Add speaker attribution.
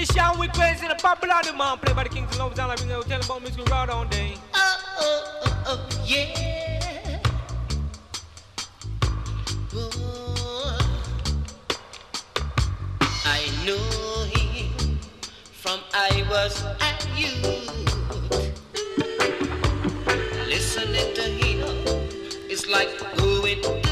Speaker 1: Sean, we crazy in the popular demand. Played by the Kings of Love Sound like we tell about music right on day.
Speaker 2: Yeah. Oh, I know him from I was a youth. Listening to him is like going